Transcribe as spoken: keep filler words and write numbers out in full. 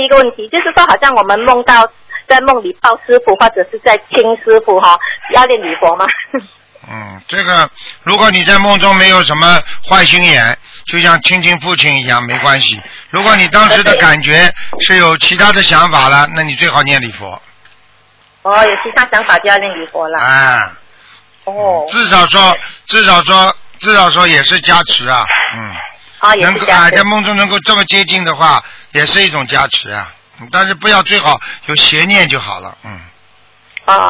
一个问题，就是说好像我们梦到在梦里抱师傅或者是在亲师傅哈、哦，要念礼佛吗？ 嗯，这个如果你在梦中没有什么坏心眼，就像亲亲父亲一样没关系。如果你当时的感觉是有其他的想法了，那你最好念礼佛。 哦，有其他想法就要念礼佛了。 啊。 哦。 至少说，至少说，至少说也是加持啊，嗯。 啊，也是加持。 能够啊，在梦中能够这么接近的话，也是一种加持啊。但是不要最好有邪念就好了，嗯。